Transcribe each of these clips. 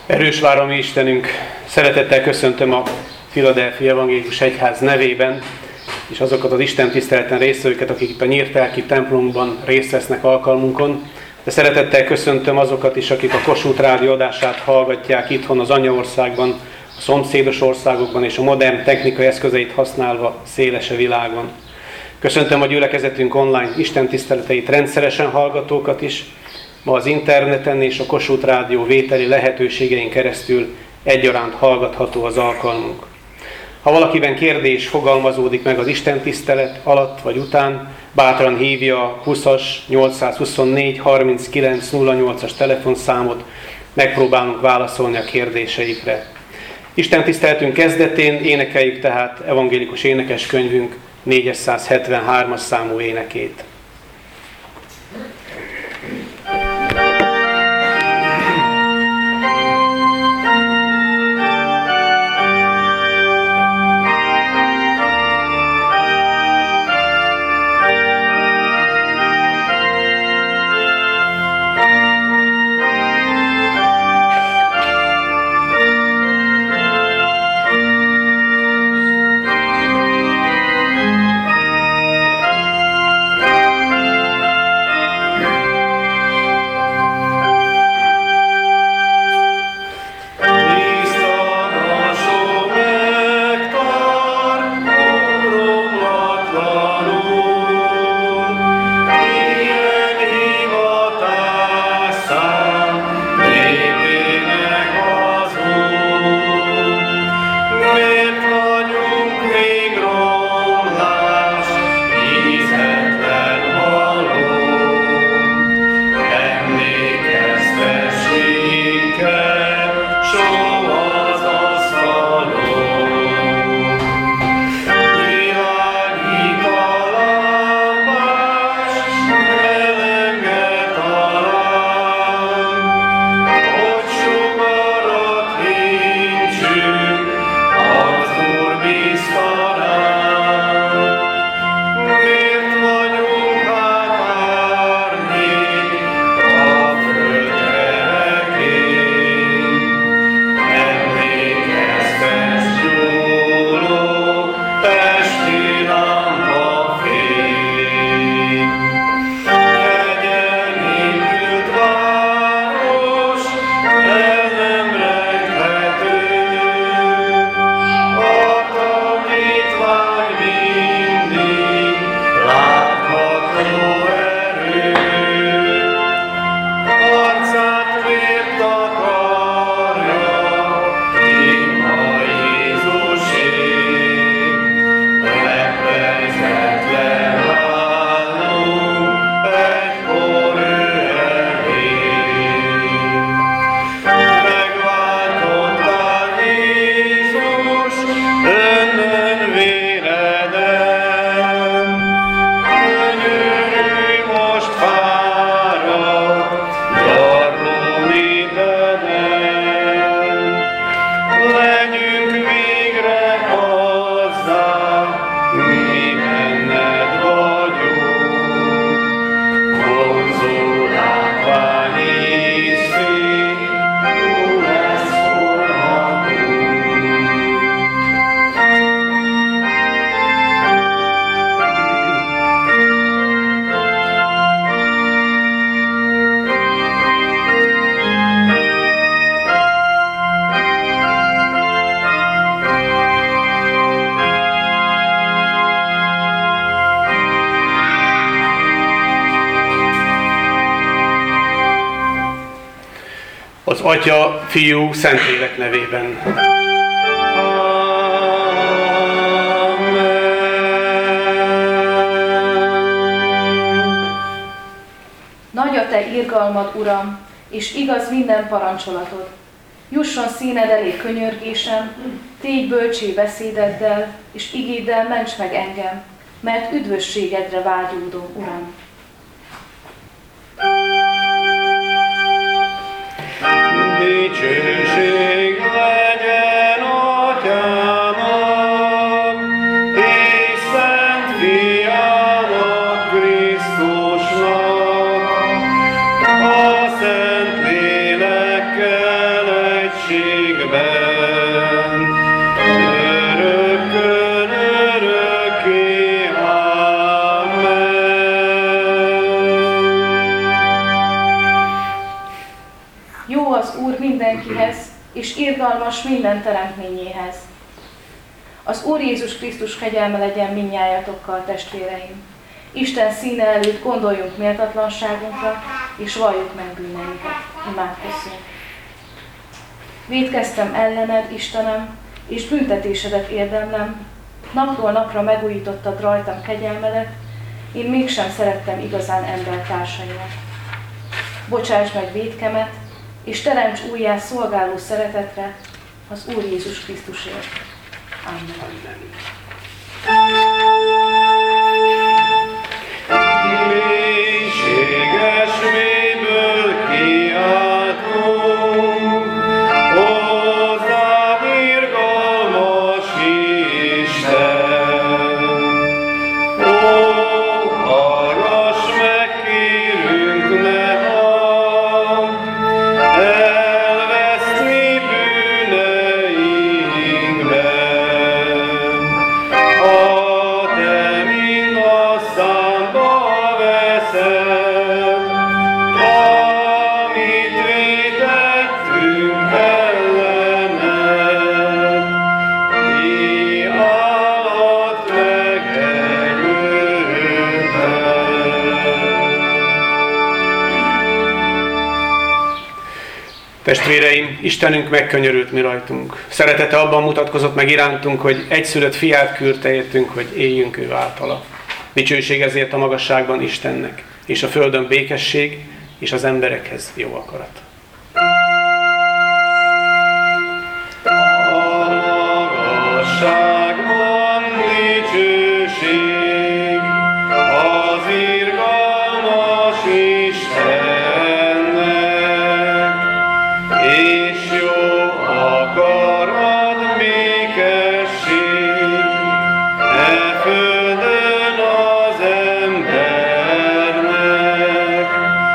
Erős váró mi Istenünk, szeretettel köszöntöm a Philadelphia Evangélikus Egyház nevében, és azokat az Isten tiszteleten résztvevőket, akik itt a Nyírt Lelki templomunkban részt vesznek alkalmunkon. De szeretettel köszöntöm azokat is, akik a Kossuth Rádió adását hallgatják itthon az anyaországban, a szomszédos országokban és a modern technikai eszközeit használva széles a világon. Köszöntöm a gyülekezetünk online Isten tiszteleteit rendszeresen hallgatókat is. Ma az interneten és a Kossuth Rádió vételi lehetőségein keresztül egyaránt hallgatható az alkalmunk. Ha valakiben kérdés fogalmazódik meg az Isten tisztelet alatt vagy után, bátran hívja a 20-as 824 39 08-as telefonszámot, megpróbálunk válaszolni a kérdéseikre. Isten tiszteletünk kezdetén énekeljük tehát evangélikus énekeskönyvünk 473-as számú énekét. Az Atya, Fiú, Szentlélek nevében. Nagy a te irgalmad, Uram, és igaz minden parancsolatod. Jusson színed elé könyörgésem, tégy bölcsé beszédeddel, és igéddel ments meg engem, mert üdvösségedre vágyódom, Uram. Dicsőség legyen Atyának, és Szent Fiának, Krisztusnak, a Szent Lélekkel egy mennységben, örökkön örökké. Amen. Jó az Úr mindenkihez, és irgalmas minden teremtményéhez. Az Úr Jézus Krisztus kegyelme legyen mindnyájatokkal, testvéreim. Isten színe előtt gondoljunk méltatlanságunkra, és valljuk meg bűneinket. Imádkozzunk. Vétkeztem ellened, Istenem, és büntetésedet érdemlem. Napról napra megújítottad rajtam kegyelmedet, én mégsem szerettem igazán embertársaimat. Bocsáss meg vétkemet, és teremts újjá szolgáló szeretetre az Úr Jézus Krisztusért. Amen. Mélységes mélyből kiáltunk, hozzád irgalmas Isten. Ó, hallgass meg, kérünk, ne hagyd elveszni bűneinkben. A te mind asszányba veszed, amit vétettünk ellened, hiálat megengedted. Testvéreim, Istenünk megkönyörült mi rajtunk. Szeretete abban mutatkozott meg irántunk, hogy egyszülött fiát küldte értünk, hogy éljünk ő általa. Dicsőség ezért a magasságban Istennek, és a földön békesség, és az emberekhez jó akarat. A magasságban dicsőség az irgalmas Istennek, és jó akarat békesség e földön az embernek.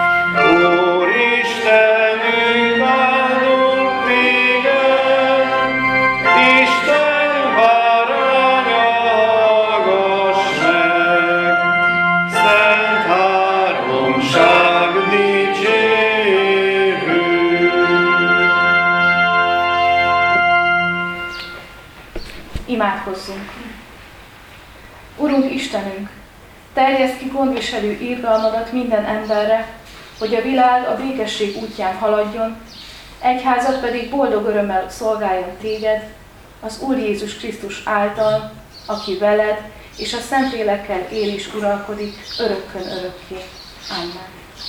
Úristenünk, áldunk téged, Isten báránya, hallgass meg, szent háromság dicsérő. Imádkozzunk! Urunk Istenünk, terjeszd ki gondviselő irgalmadat minden emberre, hogy a világ a békesség útján haladjon, egyházad pedig boldog örömmel szolgáljon téged, az Úr Jézus Krisztus által, aki veled és a Szentlélekkel él és uralkodik örökkön örökké. Amen.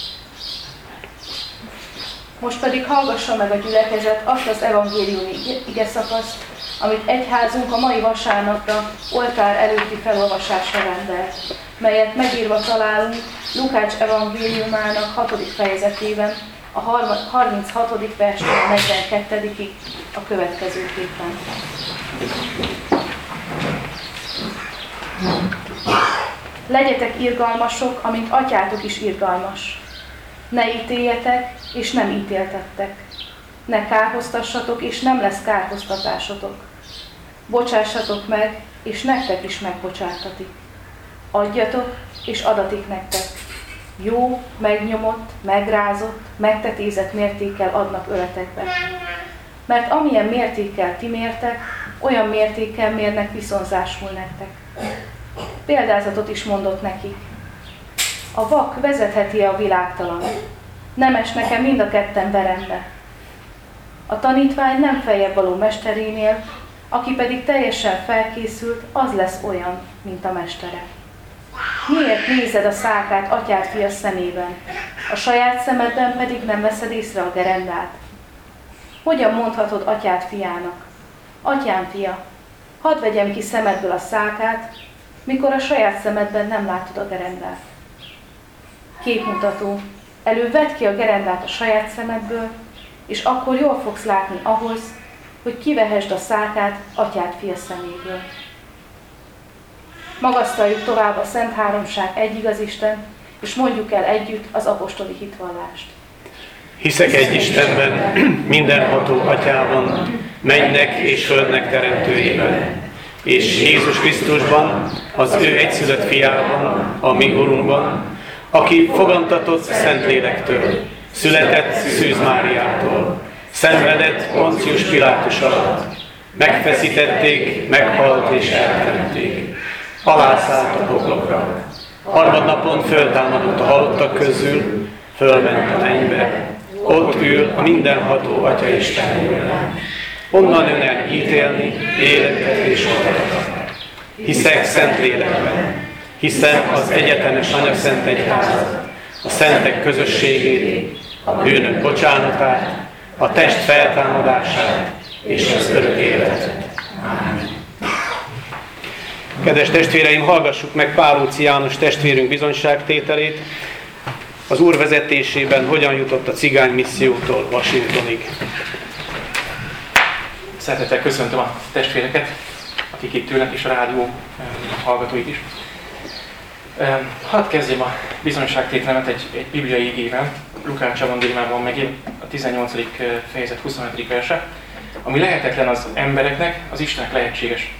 Most pedig hallgassa meg a gyülekezet azt az evangéliumi igeszakaszt, amit egyházunk a mai vasárnapra oltár előtti felolvasásra rendelt, melyet megírva találunk Lukács evangéliumának 6. fejezetében, a 36. verstől 42-ig a következőképpen. Legyetek irgalmasok, amint atyátok is irgalmas. Ne ítéljetek, és nem ítéltettek. Ne kárhoztassatok, és nem lesz kárhoztatásotok. Bocsássatok meg, és nektek is megbocsátatik. Adjatok, és adatik nektek. Jó, megnyomott, megrázott, megtetézett mértékkel adnak öletekbe. Mert amilyen mértékkel ti mértek, olyan mértékkel mérnek viszonzásul nektek. Példázatot is mondott nekik. A vak vezetheti a világtalan. Nem esnek-e mind a ketten verembe? A tanítvány nem feljebb való mesterénél, aki pedig teljesen felkészült, az lesz olyan, mint a mestere. Miért nézed a szálkát atyád fia szemében, a saját szemedben pedig nem veszed észre a gerendát? Hogyan mondhatod atyád fiának? Atyám fia, hadd vegyem ki szemedből a szálkát, mikor a saját szemedben nem látod a gerendát. Képmutató, előbb vedd ki a gerendát a saját szemedből, és akkor jól fogsz látni ahhoz, hogy kivehesd a szálkát atyád fia szeméből. Magasztaljuk tovább a Szent Háromság egy igaz Isten, és mondjuk el együtt az apostoli hitvallást. Hiszek egy Istenben, mindenható Atyában, mennynek és földnek teremtőjében, és Jézus Krisztusban, az ő egyszülött fiában, a mi Urunkban, aki fogantatott Szentlélektől, született Szűz Máriától, szenvedett Poncius Pilátus alatt, megfeszítették, meghalt és eltemették, alászállt a poklokra, harmadnapon föltámadott a halottak közül, fölment a mennybe, ott ül a mindenható Atya Istenében. Onnan jön el ítélni életet és halottakat. Hiszek Szentlélekben, hiszem az egyetemes Anyaszent Egyházat, a szentek közösségét, a bűnök bocsánatát, a test feltámadását és az örök életet. Ámen. Kedves testvéreim, hallgassuk meg Pálóci János testvérünk bizonyságtételét, az Úr vezetésében hogyan jutott a cigány missziótól Washingtonig. Szeretettel köszöntöm a testvéreket, akik itt ülnek, és a rádió hallgatóit is. Hadd kezdjem a bizonyságtételemet egy bibliai igével, Lukács evangéliumában megint a 18. fejezet 25. verse, ami lehetetlen az embereknek, az Istennek lehetséges.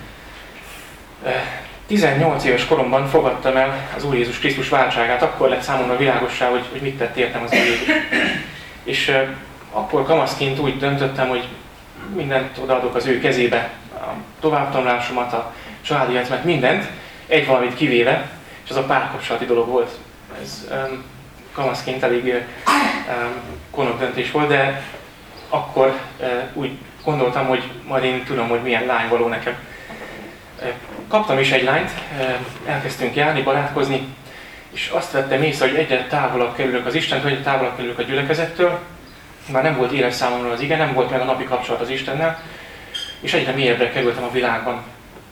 18 éves koromban fogadtam el az Úr Jézus Krisztus váltságát, akkor lett számomra világossá, hogy mit tett értem az Úr Jézus. És akkor kamaszként úgy döntöttem, hogy mindent odaadok az ő kezébe, a továbbtanulásomat, a családi életemet, mindent, egy valamit kivéve, és az a párkapcsolati dolog volt. Ez kamaszként elég konok döntés volt, de akkor úgy gondoltam, hogy majd én tudom, hogy milyen lány való nekem. Kaptam is egy lányt, elkezdtünk járni, barátkozni, és azt vettem észre, hogy egyre távolabb kerülök az Istentől, egyre távolabb kerülök a gyülekezettől. Már nem volt éles számomra az ige, nem volt meg a napi kapcsolat az Istennel, és egyre mélyebbre kerültem a világban.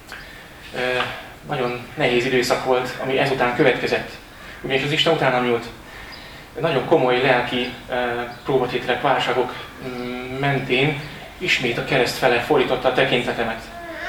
Nagyon nehéz időszak volt, ami ezután következett, ugyanis az Isten utánam nyúlt. Nagyon komoly lelki próbatételek, válságok mentén ismét a kereszt fele fordította a tekintetemet.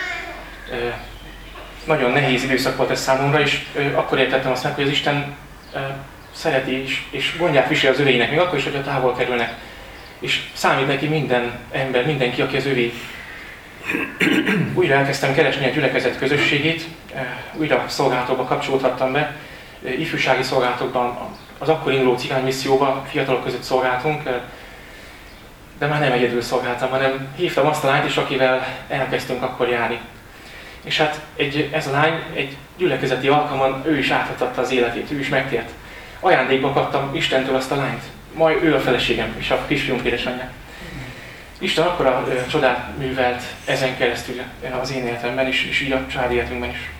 Nagyon nehéz időszak volt ez számomra, és akkor értettem azt meg, hogy az Isten szereti és gondját viseli az övéinek, még akkor is, hogyha távol kerülnek. És számít neki minden ember, mindenki, aki az övé. Újra elkezdtem keresni a gyülekezet közösségét, újra szolgálatokba kapcsolódhattam be, ifjúsági szolgálatokban, az akkor induló cigány misszióban fiatalok között szolgáltunk, de már nem egyedül szolgáltam, hanem hívtam azt a lányt is, akivel elkezdtünk akkor járni. És hát ez a lány egy gyülekezeti alkalmon, ő is átadta az életét, ő is megtért. Ajándékba kaptam Istentől azt a lányt, majd ő a feleségem és a kisfiunk édesanyja. Isten akkora csodát művelt ezen keresztül az én életemben is, és így a családi életünkben is.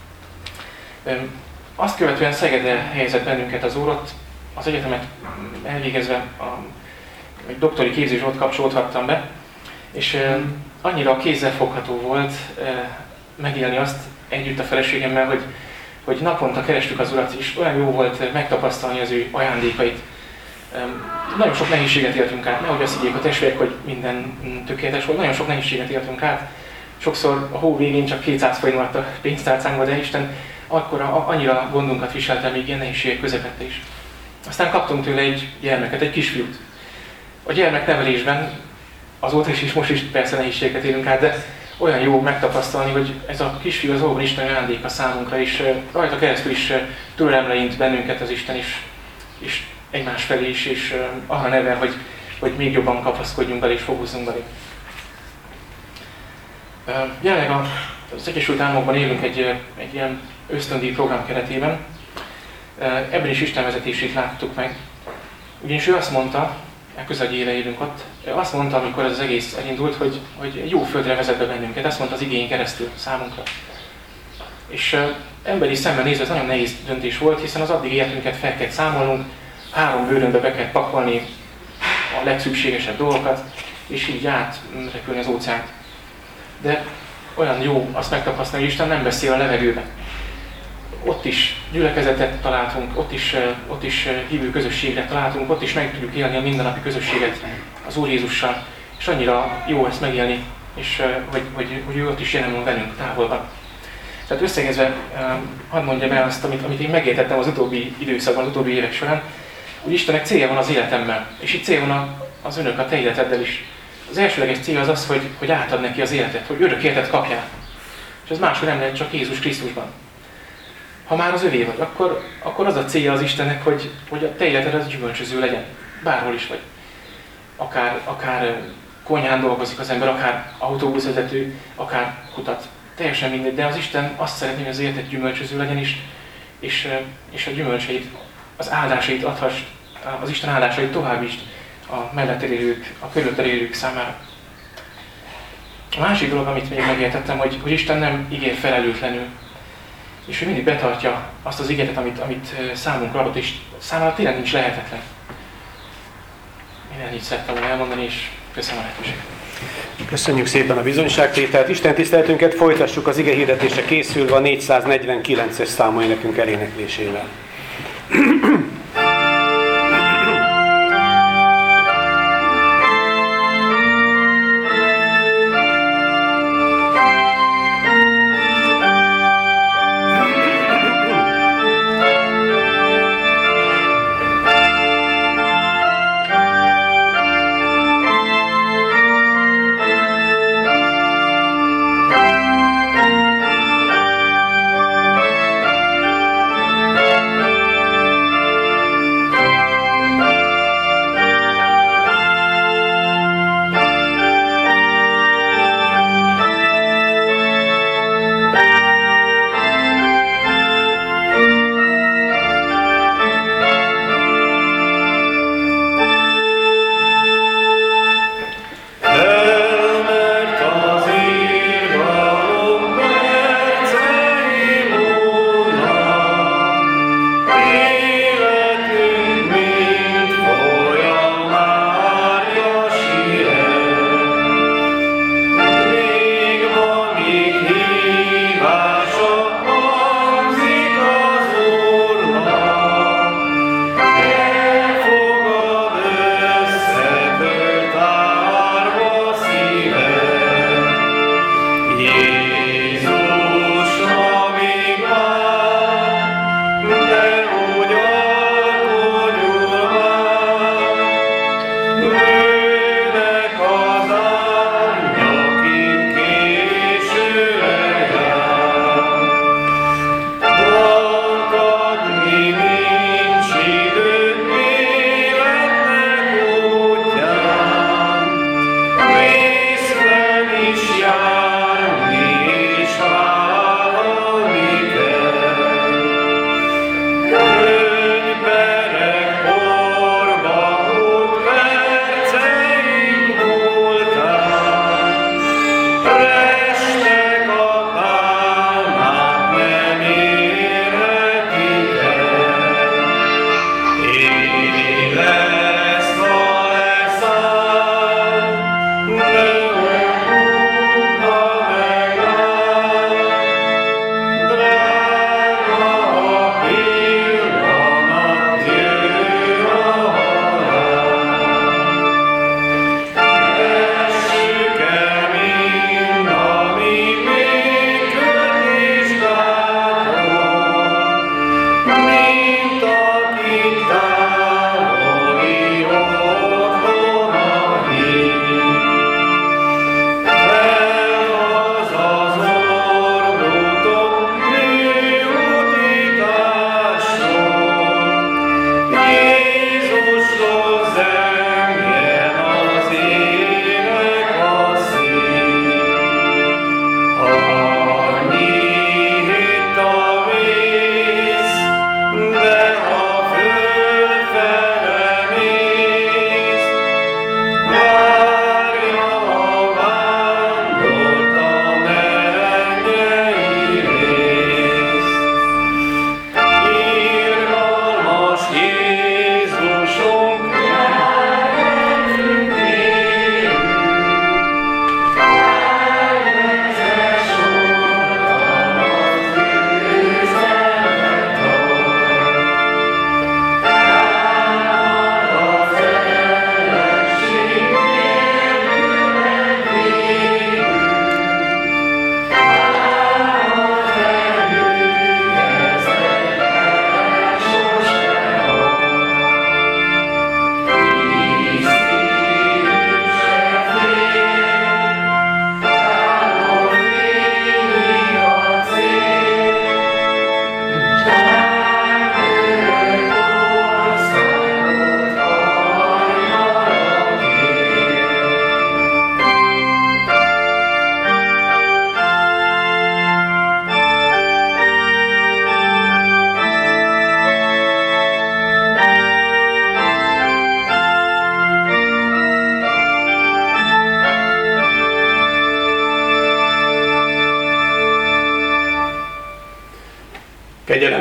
Azt követően Szegedre helyezett bennünket az Úr, ott az egyetemet elvégezve egy doktori képzésre kapcsolódhattam be, és annyira kézzelfogható volt megélni azt együtt a feleségemmel, hogy naponta kerestük az Urat, és olyan jó volt megtapasztalni az ő ajándékait. Nagyon sok nehézséget éltünk át, nehogy azt higgyék a testvérek, hogy minden tökéletes volt, nagyon sok nehézséget éltünk át. Sokszor a hó végén csak 200 forint maradt a pénztárcánkba, de Isten akkor annyira gondunkat viselte még ilyen nehézségek közepette is. Aztán kaptunk tőle egy gyermeket, egy kisfiút. A gyermeknevelésben azóta is és most is persze nehézségeket élünk át, de olyan jó megtapasztalni, hogy ez a kisfiú az valóban Isten ajándéka számunkra, és rajta keresztül is tőlem leint bennünket az Isten is, és egymás felé is, és arra nevel, hogy még jobban kapaszkodjunk bele és foguzzunk belé. Jelenleg az Egyesült Államokban élünk egy ilyen ösztöndíj program keretében. Ebben is Isten vezetését láttuk meg. Ugyanis ő azt mondta, közel egy éve élünk ott, azt mondta, amikor ez az egész elindult, hogy jó földre vezet be bennünket, ezt mondta az igényen keresztül számunkra. És emberi szemben nézve ez nagyon nehéz döntés volt, hiszen az addig életünket fel kell számolnunk, 3 bőrönbe be kell pakolni a legszükségesebb dolgokat, és így átrepülni az óceánt. De olyan jó azt megtapasztalni, hogy Isten nem beszél a levegőben. Ott is gyülekezetet találtunk, ott is hívő közösségre találtunk, ott is meg tudjuk élni a mindennapi közösséget az Úr Jézussal. És annyira jó ezt megélni, és hogy ő ott is jelen van velünk távolban. Tehát összegezve, hadd mondjam el azt, amit én megértettem az utóbbi időszakban, az utóbbi évek során, úgy Istennek célja van az életemmel, és itt célja van az önök, a te életeddel is. Az elsőleges cél az az, hogy átad neki az életet, hogy örök életet kapjál. És ez máshol nem lehet, csak Jézus Krisztusban. Ha már az övé vagy, akkor az a célja az Istennek, hogy a te életed az gyümölcsöző legyen. Bárhol is vagy. Akár konyhán dolgozik az ember, akár autóbuszvezető, akár kutat. Teljesen mindegy, de az Isten azt szeretné, hogy az életed gyümölcsöző legyen is, és a gyümölcseit, az áldásait adhass, az Isten áldásait továbbítsd a mellette élők, a körülötted élők számára. A másik dolog, amit még megértettem, hogy Isten nem ígér felelőtlenül, és ő mindig betartja azt az ígéretet, amit számunkra adott, és számára tényleg nincs lehetetlen. Én ennyit szerettem volna elmondani, és köszönöm a lehetőséget. Köszönjük szépen a bizonyságtételt. Isten tiszteletünket folytassuk az ige hirdetése készülve a 449-es számú énekünk eléneklésével.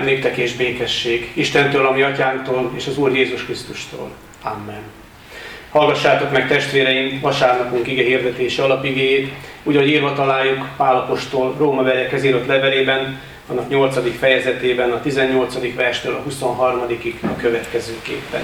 néktek és békesség Istentől, a mi atyánktól és az Úr Jézus Krisztustól. Amen. Hallgassátok meg, testvéreim, vasárnapunk ige hirdetése alapigéjét, úgy, ahogy írva találjuk Pál apostol Rómabeliekhez írott levelében, annak 8. fejezetében, a 18. verstől a 23-ig a következőképpen.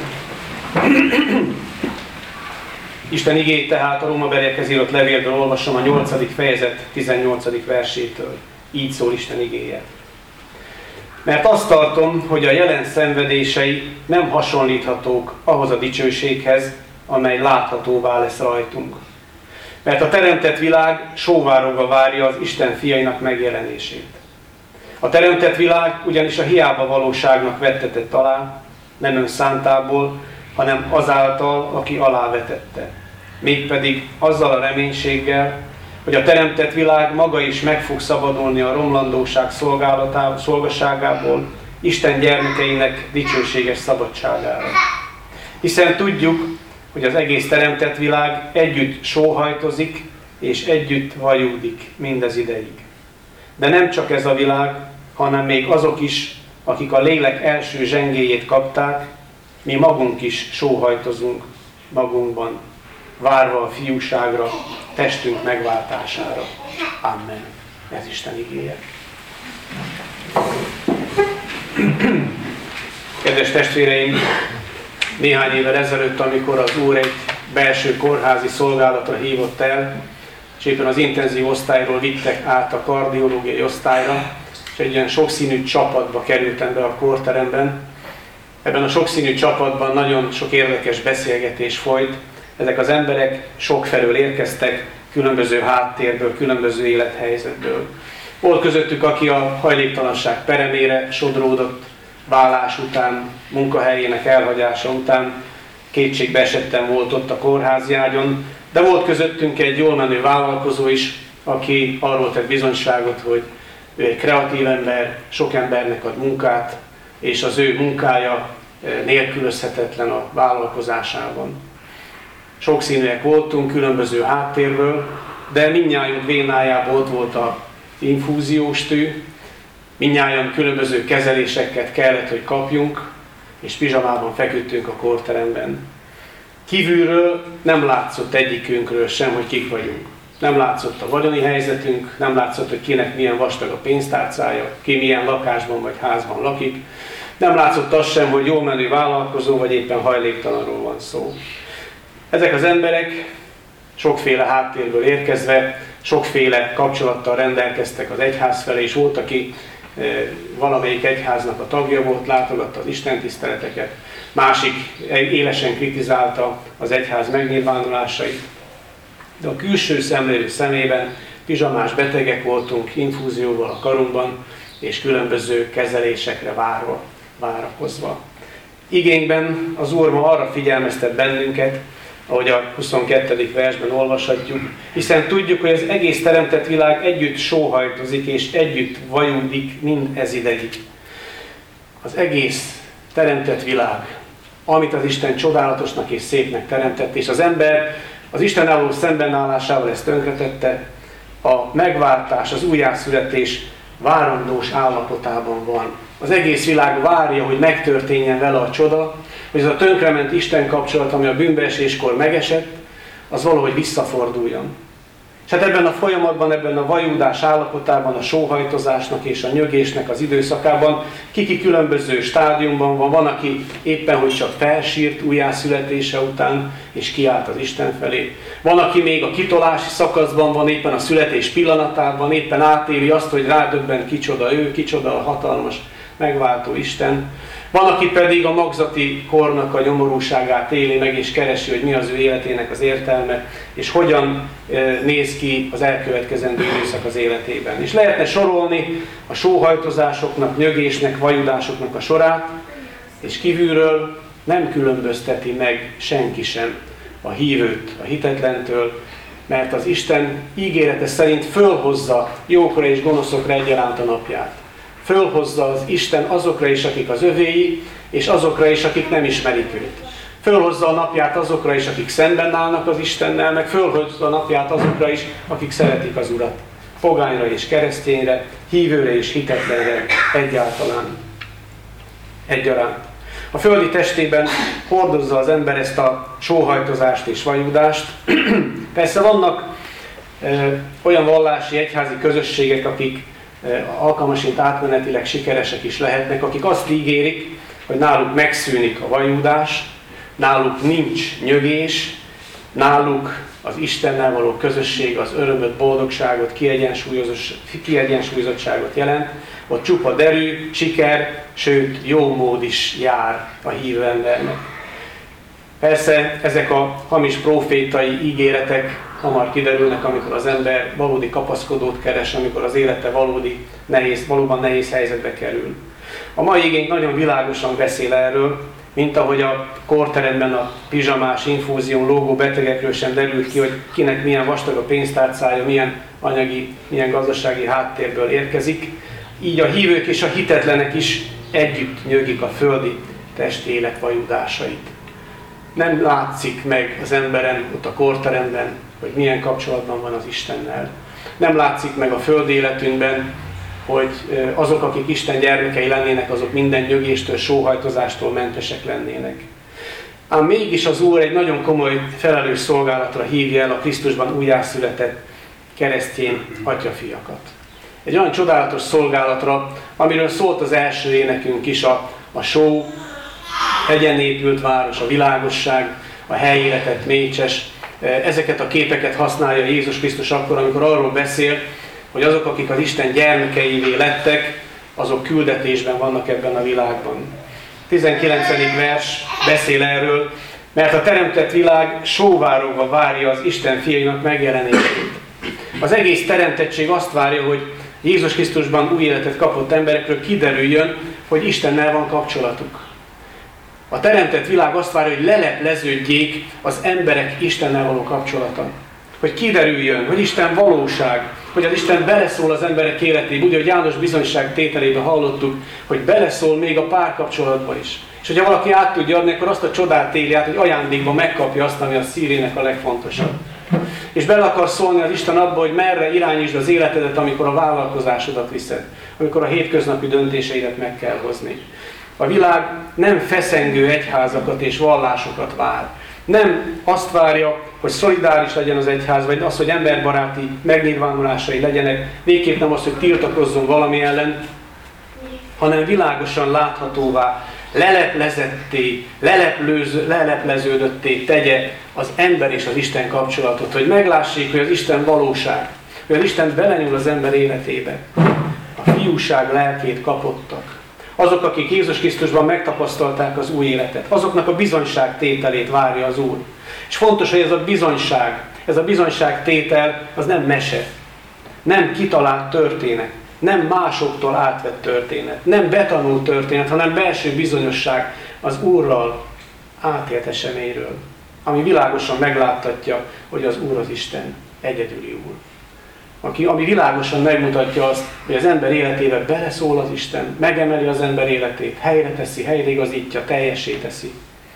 Isten igéjét tehát a Rómabeliekhez írott levélből olvasom, a 8. fejezet 18. versétől. Így szól Isten igéje. Mert azt tartom, hogy a jelen szenvedései nem hasonlíthatók ahhoz a dicsőséghez, amely láthatóvá lesz rajtunk. Mert a teremtett világ sóvárogva várja az Isten fiainak megjelenését. A teremtett világ ugyanis a hiába valóságnak vettetett alá, nem önszántából, hanem azáltal, aki alávetette. Mégpedig azzal a reménységgel, hogy a teremtett világ maga is meg fog szabadulni a romlandóság szolgaságából, Isten gyermekeinek dicsőséges szabadságára. Hiszen tudjuk, hogy az egész teremtett világ együtt sóhajtozik és együtt vajúdik mindez ideig. De nem csak ez a világ, hanem még azok is, akik a lélek első zsengéjét kapták, mi magunk is sóhajtozunk magunkban, várva a fiúságra, testünk megváltására. Amen. Ez Isten igéje. Kedves testvéreim, néhány évvel ezelőtt, amikor az Úr egy belső kórházi szolgálatra hívott el, és éppen az intenzív osztályról vittek át a kardiológiai osztályra, és egy ilyen sokszínű csapatba kerültem be a kórteremben. Ebben a sokszínű csapatban nagyon sok érdekes beszélgetés folyt. Ezek az emberek sokfelől érkeztek, különböző háttérből, különböző élethelyzetből. Volt közöttük, aki a hajléktalanság peremére sodródott, vállás után, munkahelyének elhagyása után, kétségbe esetten volt ott a kórházi ágyon, de volt közöttünk egy jól menő vállalkozó is, aki arról tett bizonyságot, hogy ő egy kreatív ember, sok embernek ad munkát, és az ő munkája nélkülözhetetlen a vállalkozásában. Sokszínűek voltunk, különböző háttérből, de mindnyájunk vénájában ott volt a infúziós tű, mindnyájan különböző kezeléseket kellett, hogy kapjunk, és pizsamában feküdtünk a kórteremben. Kívülről nem látszott egyikünkről sem, hogy kik vagyunk. Nem látszott a vagyoni helyzetünk, nem látszott, hogy kinek milyen vastag a pénztárcája, ki milyen lakásban vagy házban lakik. Nem látszott az sem, hogy jól menő vállalkozó vagy éppen hajléktalanról van szó. Ezek az emberek sokféle háttérből érkezve, sokféle kapcsolattal rendelkeztek az egyház felé, és volt, aki valamelyik egyháznak a tagja volt, látogatta az istentiszteleteket, másik élesen kritizálta az egyház megnyilvánulásait. De a külső szemlélő szemében pizsamás betegek voltunk, infúzióval a karunkban, és különböző kezelésekre várakozva. Igénkben az Úr ma arra figyelmeztet bennünket, ahogy a 22. versben olvashatjuk, hiszen tudjuk, hogy az egész teremtett világ együtt sóhajtozik és együtt vajúdik mind ez ideig. Az egész teremtett világ, amit az Isten csodálatosnak és szépnek teremtett, és az ember az Istennel való szembenállásával ezt tönkretette, a megváltás, az újjászületés várandós állapotában van. Az egész világ várja, hogy megtörténjen vele a csoda, hogy ez a tönkrement Isten kapcsolat, ami a bűnbeeséskor megesett, az valahogy visszaforduljon. És hát ebben a folyamatban, ebben a vajúdás állapotában, a sóhajtozásnak és a nyögésnek az időszakában kiki különböző stádiumban van. Van, aki éppen, hogy csak felsírt újjászületése után, és kiállt az Isten felé. Van, aki még a kitolási szakaszban van, éppen a születés pillanatában, éppen átéli azt, hogy rádöbben kicsoda ő, kicsoda a hatalmas, megváltó Isten. Van, aki pedig a magzati kornak a nyomorúságát éli meg, és keresi, hogy mi az ő életének az értelme, és hogyan néz ki az elkövetkezendő időszak az életében. És lehetne sorolni a sóhajtozásoknak, nyögésnek, vajudásoknak a sorát, és kívülről nem különbözteti meg senki sem a hívőt a hitetlentől, mert az Isten ígérete szerint fölhozza jókra és gonoszokra egyaránt a napját. Fölhozza az Isten azokra is, akik az övéi, és azokra is, akik nem ismerik őt. Fölhozza a napját azokra is, akik szemben állnak az Istennel, meg fölhozza a napját azokra is, akik szeretik az Urat. Pogányra és keresztényre, hívőre és hitetlenre egyáltalán. egyaránt. A földi testében hordozza az ember ezt a sóhajtozást és vajúdást. Persze vannak olyan vallási egyházi közösségek, akik alkalmasint átmenetileg sikeresek is lehetnek, akik azt ígérik, hogy náluk megszűnik a vajúdás, náluk nincs nyögés, náluk az Istennel való közösség az örömöt, boldogságot, kiegyensúlyozottságot jelent, ott csupa derű, siker, sőt jó mód is jár a hívő embernek. Persze ezek a hamis prófétai ígéretek hamar kiderülnek, amikor az ember valódi kapaszkodót keres, amikor az élete valóban nehéz helyzetbe kerül. A mai igény nagyon világosan beszél erről, mint ahogy a korteremben a pizsamás, infúzión lógó betegekről sem derült ki, hogy kinek milyen vastag a pénztárcája, milyen anyagi, milyen gazdasági háttérből érkezik. Így a hívők és a hitetlenek is együtt nyögik a földi testi élet vajudásait. Nem látszik meg az emberen ott a korteremben, hogy milyen kapcsolatban van az Istennel. Nem látszik meg a földi életünkben, hogy azok, akik Isten gyermekei lennének, azok minden nyögéstől, sóhajtozástól mentesek lennének. Ám mégis az Úr egy nagyon komoly felelős szolgálatra hívja el a Krisztusban újjászületett keresztény atyafiakat. Egy olyan csodálatos szolgálatra, amiről szólt az első énekünk is, a só, hegyen épült város, a világosság, a helyéletett mécses. Ezeket a képeket használja Jézus Krisztus akkor, amikor arról beszél, hogy azok, akik az Isten gyermekeivé lettek, azok küldetésben vannak ebben a világban. 19. vers beszél erről, mert a teremtett világ sóvárogva várja az Isten fiainak megjelenését. Az egész teremtettség azt várja, hogy Jézus Krisztusban új életet kapott emberekről kiderüljön, hogy Istennel van kapcsolatuk. A teremtett világ azt várja, hogy lelepleződjék az emberek Istennel való kapcsolata. Hogy kiderüljön, hogy Isten valóság, hogy az Isten beleszól az emberek életébe. Ugye, hogy János bizonyság tételében hallottuk, hogy beleszól még a párkapcsolatba is. És hogyha valaki át tudja adni, akkor azt a csodát éli át, hogy ajándékban megkapja azt, ami a szívének a legfontosabb. És bele akar szólni az Isten abba, hogy merre irányítsd az életedet, amikor a vállalkozásodat viszed, amikor a hétköznapi döntéseidet meg kell hozni. A világ nem feszengő egyházakat és vallásokat vár. Nem azt várja, hogy szolidáris legyen az egyház, vagy az, hogy emberbaráti megnyilvánulásai legyenek, végképp nem az, hogy tiltakozzon valami ellen, hanem világosan láthatóvá, leleplezetté, lelepleződötté tegye az ember és az Isten kapcsolatot, hogy meglássék, hogy az Isten valóság, hogy az Isten belenyúl az ember életébe. A fiúság lelkét kapottak. Azok, akik Jézus Krisztusban megtapasztalták az új életet, azoknak a bizonyságtételét várja az Úr. És fontos, hogy ez a bizonyságtétel, az nem mese, nem kitalált történet, nem másoktól átvett történet, nem betanult történet, hanem belső bizonyosság az Úrral átélt eseményről, ami világosan megláttatja, hogy az Úr az Isten, egyedüli Úr. Ami világosan megmutatja azt, hogy az ember életébe beleszól az Isten, megemeli az ember életét, helyre teszi, helyreigazítja, teljessé teszi.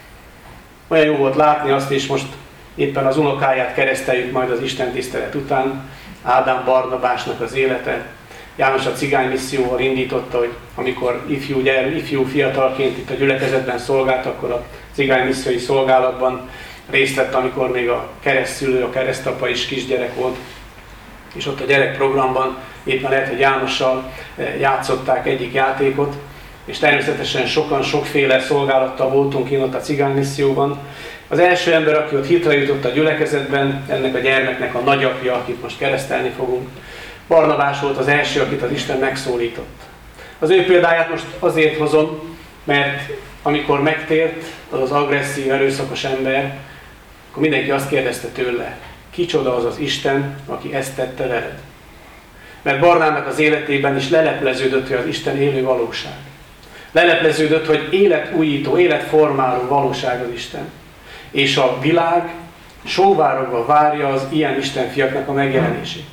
Olyan jó volt látni azt, és most éppen az unokáját kereszteljük majd az Isten tisztelet után, Ádám Barnabásnak az élete. János a cigánymisszióval indította, hogy amikor ifjú fiatalként itt a gyülekezetben szolgált, akkor a cigánymissziói szolgálatban részt vett, amikor még a keresztszülő, a keresztapa is kisgyerek volt. És ott a gyerekprogramban éppen lehet, hogy Jánossal játszották egyik játékot, és természetesen sokan, sokféle szolgálattal voltunk én ott a cigánymisszióban. Az első ember, aki ott hitre jutott a gyülekezetben, ennek a gyermeknek a nagyapja, akit most keresztelni fogunk, Barnabás volt az első, akit az Isten megszólított. Az ő példáját most azért hozom, mert amikor megtért az az agresszív, erőszakos ember, akkor mindenki azt kérdezte tőle, kicsoda az az Isten, aki ezt tette veled. Mert Barnának az életében is lelepleződött, hogy az Isten élő valóság. Lelepleződött, hogy életújító, életformáló valóság az Isten. És a világ sóvárogva várja az ilyen Isten fiaknak a megjelenését.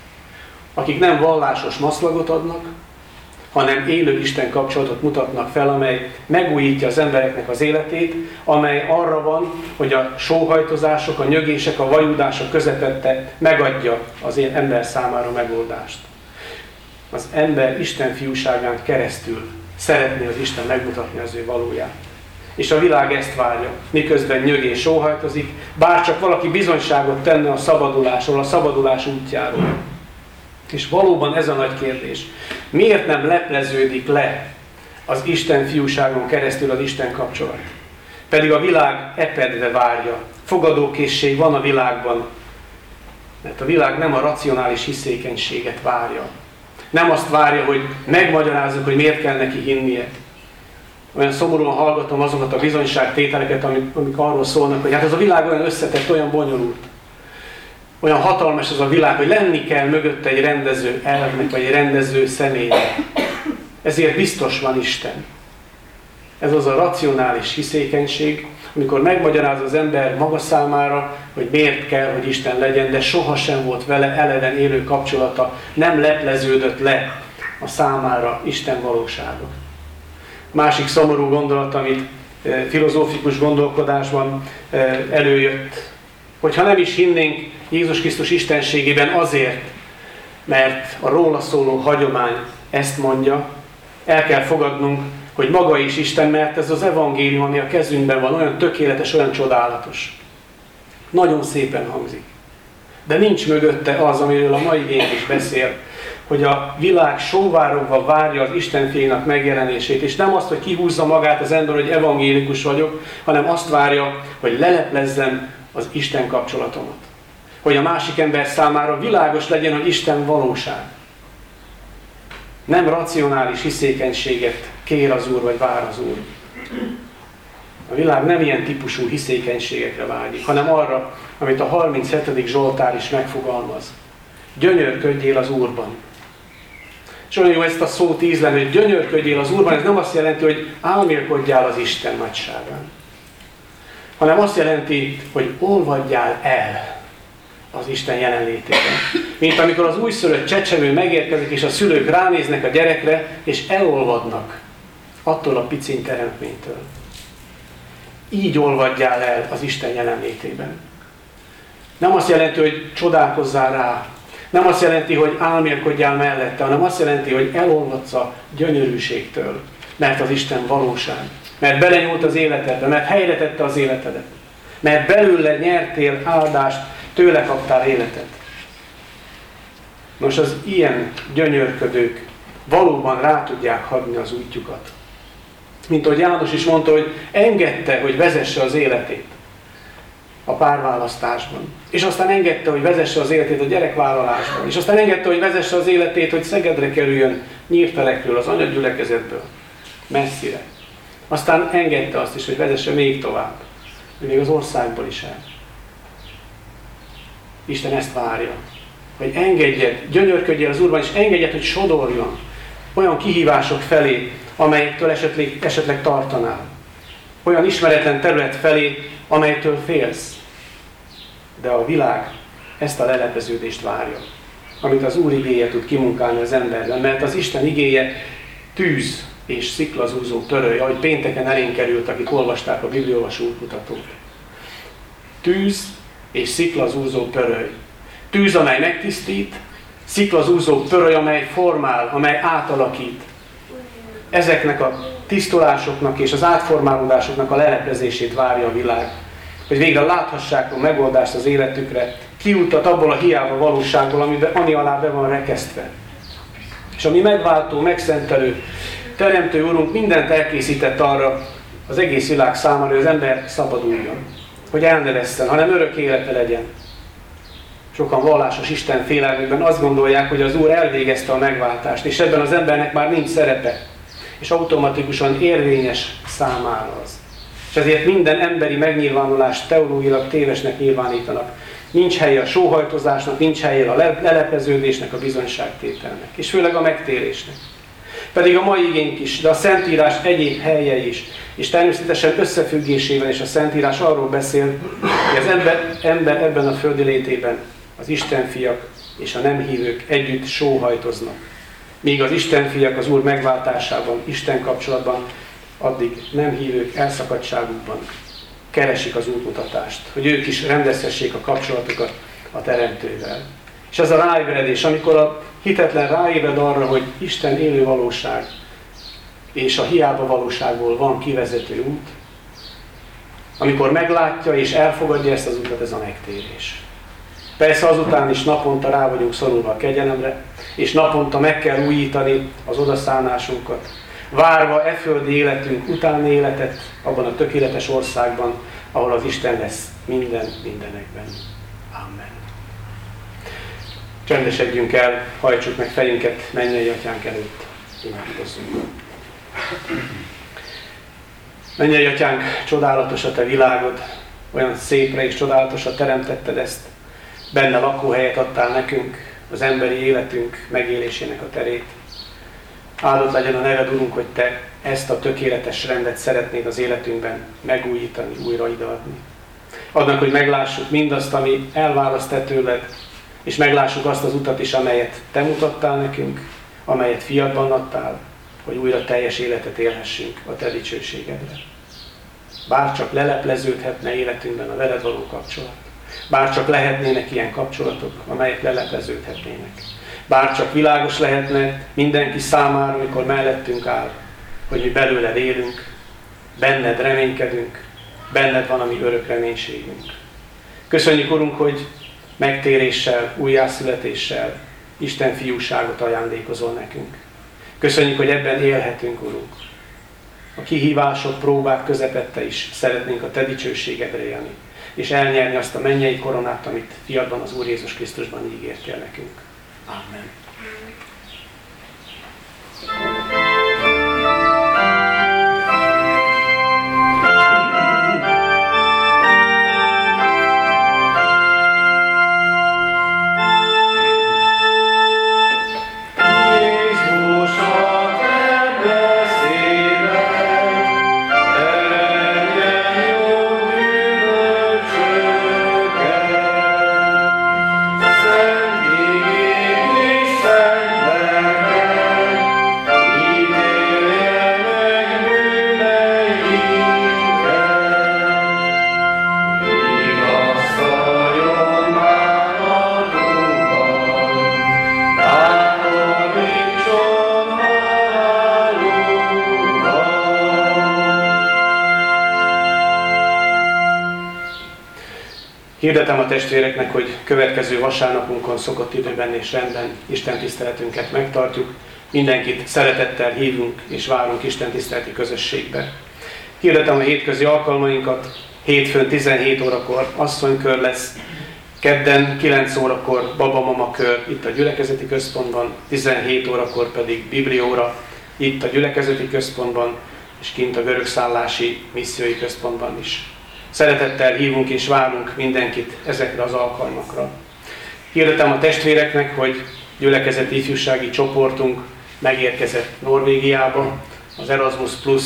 Akik nem vallásos maszlagot adnak, hanem élő Isten kapcsolatot mutatnak fel, amely megújítja az embereknek az életét, amely arra van, hogy a sóhajtozások, a nyögések, a vajúdások közepette megadja az ember számára megoldást. Az ember Isten fiúságán keresztül szeretné az Isten megmutatni az ő valóját. És a világ ezt várja, miközben nyög és sóhajtozik, bárcsak valaki bizonyságot tenne a szabadulásról, a szabadulás útjáról. És valóban ez a nagy kérdés. Miért nem lepleződik le az Isten fiúságon keresztül az Isten kapcsolat? Pedig a világ epedve várja. Fogadókészség van a világban, mert a világ nem a racionális hiszékenységet várja. Nem azt várja, hogy megmagyarázzuk, hogy miért kell neki hinnie. Olyan szomorúan hallgatom azokat a bizonyságtételeket, amik arról szólnak, hogy hát ez a világ olyan összetett, olyan bonyolult. Olyan hatalmas ez a világ, hogy lenni kell mögötte egy rendező elvnek, vagy egy rendező személynek. Ezért biztos van Isten. Ez az a racionális hiszékenység, amikor megmagyarázza az ember maga számára, hogy miért kell, hogy Isten legyen, de sohasem volt vele eleven élő kapcsolata, nem lepleződött le a számára Isten valósága. Másik szomorú gondolat, amit filozófikus gondolkodásban előjött, hogyha nem is hinnénk Jézus Krisztus istenségében azért, mert a róla szóló hagyomány ezt mondja, el kell fogadnunk, hogy maga is Isten, mert ez az evangélium, ami a kezünkben van, olyan tökéletes, olyan csodálatos. Nagyon szépen hangzik. De nincs mögötte az, amiről a mai igény is beszél, hogy a világ sóvárogva várja az Isten fiának megjelenését, és nem azt, hogy kihúzza magát az ember, hogy evangélikus vagyok, hanem azt várja, hogy leleplezzem az Isten kapcsolatomat. Hogy a másik ember számára világos legyen, hogy Isten valóság. Nem racionális hiszékenységet kér az Úr, vagy vár az Úr. A világ nem ilyen típusú hiszékenységekre vágyik, hanem arra, amit a 37. Zsoltár is megfogalmaz. Gyönyörködjél az Úrban. És olyan jó ezt a szót ízlelni, hogy gyönyörködjél az Úrban, ez nem azt jelenti, hogy álmélkodjál az Isten nagyságán, hanem azt jelenti, hogy olvadjál el az Isten jelenlétében. Mint amikor az újszülött csecsemő megérkezik, és a szülők ránéznek a gyerekre, és elolvadnak attól a piciny teremtménytől. Így olvadjál el az Isten jelenlétében. Nem azt jelenti, hogy csodálkozzál rá, nem azt jelenti, hogy álmélkodjál mellette, hanem azt jelenti, hogy elolvadsz a gyönyörűségtől, mert az Isten valóság. Mert belenyúlt az életedbe, mert helyre tette az életedet. Mert belőle nyertél áldást, tőle kaptál életet. Nos, az ilyen gyönyörködők valóban rá tudják hagyni az útjukat. Mint ahogy János is mondta, hogy engedte, hogy vezesse az életét a párválasztásban. És aztán engedte, hogy vezesse az életét a gyerekvállalásban. És aztán engedte, hogy vezesse az életét, hogy Szegedre kerüljön Nyírtelekről, az anyagyülekezetből, messzire. Aztán engedte azt is, hogy vezesse még tovább, még az országból is el. Isten ezt várja, hogy engedjed, gyönyörködjél az Úrban, és engedjed, hogy sodorjon olyan kihívások felé, amelyektől esetleg tartanál. Olyan ismeretlen terület felé, amelytől félsz. De a világ ezt a lelepeződést várja, amit az Úr igéje tud kimunkálni az emberben, mert az Isten igéje tűz és sziklazúzó törölj, ahogy pénteken elénk került, akik olvasták a bibliaolvasó útmutatót. Tűz és sziklazúzó pöröly. Tűz, amely megtisztít, sziklazúzó pöröly, amely formál, amely átalakít. Ezeknek a tisztulásoknak és az átformálódásoknak a leleplezését várja a világ. Hogy végre láthassák a megoldást az életükre, kiutat abból a hiába valóságból, ami alá be van rekesztve. És ami megváltó, megszentelő, teremtő Úrunk mindent elkészített arra az egész világ számára, hogy az ember szabaduljon. Hogy el ne vesszen, hanem örök élete legyen. Sokan vallásos Isten félelmükben azt gondolják, hogy az Úr elvégezte a megváltást, és ebben az embernek már nincs szerepe, és automatikusan érvényes számára az. És ezért minden emberi megnyilvánulást teológiailag tévesnek nyilvánítanak. Nincs helye a sóhajtozásnak, nincs helye a lelepeződésnek, a bizonyságtételnek, és főleg a megtérésnek. Pedig a mai igénk is, de a Szentírás egyéb helye is, és természetesen összefüggésében is a Szentírás arról beszél, hogy az ember ebben a földi létében az Istenfiak és a nem hívők együtt sóhajtoznak. Míg az Istenfiak az Úr megváltásában, Isten kapcsolatban, addig nem hívők elszakadtságukban keresik az útmutatást, hogy ők is rendezhessék a kapcsolatokat a Teremtővel. És ez a ráébredés, amikor a hitetlen ráébred arra, hogy Isten élő valóság, és a hiába valóságból van kivezető út, amikor meglátja és elfogadja ezt az utat, ez a megtérés. Persze azután is naponta rá vagyunk szorulva a kegyelemre, és naponta meg kell újítani az odaszánásunkat, várva e földi életünk utáni életet abban a tökéletes országban, ahol az Isten lesz mindenekben. Amen. Csendesedjünk el, hajtsuk meg fejünket mennyei Atyánk előtt. Imádkozzunk. Mennyei Atyánk, csodálatos a Te világod, olyan szépre és csodálatosra teremtetted ezt, benne lakóhelyet adtál nekünk, az emberi életünk megélésének a terét. Áldott legyen a neved, Urunk, hogy Te ezt a tökéletes rendet szeretnéd az életünkben megújítani, újra ideadni. Adnak, hogy meglássuk mindazt, ami elválaszt Te tőled, és meglássuk azt az utat is, amelyet Te mutattál nekünk, amelyet fiadban adtál, hogy újra teljes életet élhessünk a Te dicsőségedre. Bárcsak lelepleződhetne életünkben a veled való kapcsolat. Bárcsak lehetnének ilyen kapcsolatok, amelyek lelepleződhetnének. Bárcsak világos lehetne mindenki számára, amikor mellettünk áll, hogy mi belőled élünk, benned reménykedünk, benned van a mi örök reménységünk. Köszönjük, Urunk, hogy megtéréssel, újjászületéssel Isten fiúságot ajándékozol nekünk. Köszönjük, hogy ebben élhetünk, Urunk. A kihívások, próbák közepette is szeretnénk a Te dicsőségedre élni, és elnyerni azt a mennyei koronát, amit fiadban, az Úr Jézus Krisztusban ígértél nekünk. Amen. Hirdetem a testvéreknek, hogy következő vasárnapunkon szokott időben és rendben Isten tiszteletünket megtartjuk. Mindenkit szeretettel hívunk és várunk Isten tiszteleti közösségbe. Hirdetem a hétközi alkalmainkat. Hétfőn 17 órakor asszonykör lesz, kedden 9 órakor baba-mama kör itt a gyülekezeti központban, 17 órakor pedig biblióra itt a gyülekezeti központban, és kint a görögszállási missziói központban is. Szeretettel hívunk és várunk mindenkit ezekre az alkalmakra. Hirdetem a testvéreknek, hogy gyülekezeti ifjúsági csoportunk megérkezett Norvégiába. Az Erasmus Plus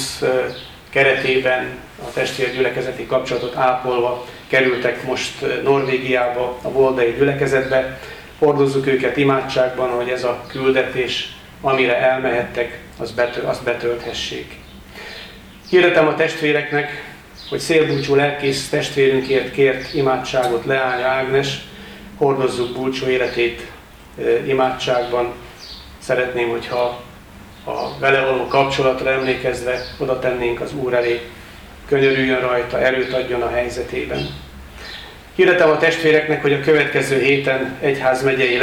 keretében a testvérgyülekezeti kapcsolatot ápolva kerültek most Norvégiába, a Voldai gyülekezetbe. Hordozzuk őket imádságban, hogy ez a küldetés, amire elmehettek, azt betölthessék. Hirdetem a testvéreknek, hogy szélbúcsú lelkész testvérünkért kért imádságot Leánya Ágnes, hordozzuk búcsú életét imádságban. Szeretném, hogyha a vele való kapcsolatra emlékezve oda tennénk az Úr elé, könyörüljön rajta, erőt adjon a helyzetében. Hirdetem a testvéreknek, hogy a következő héten egyházmegyei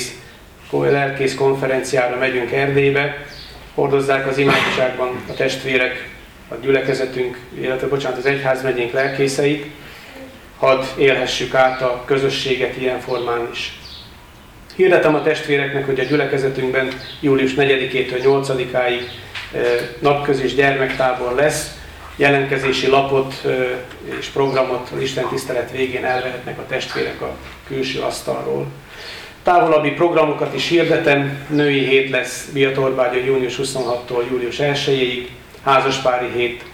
lelkész konferenciára megyünk Erdélybe. Hordozzák az imádságban a testvérek, a gyülekezetünk, illetve az egyházmegyénk lelkészeit. Hadd élhessük át a közösséget ilyen formán is. Hirdetem a testvéreknek, hogy a gyülekezetünkben július 4-től 8-áig napközis gyermektábor lesz. Jelentkezési lapot és programot az Isten tisztelet végén elvehetnek a testvérek a külső asztalról. Távolabbi programokat is hirdetem. Női hét lesz Biatorbágyon június 26-tól július 1-ig, házaspári hét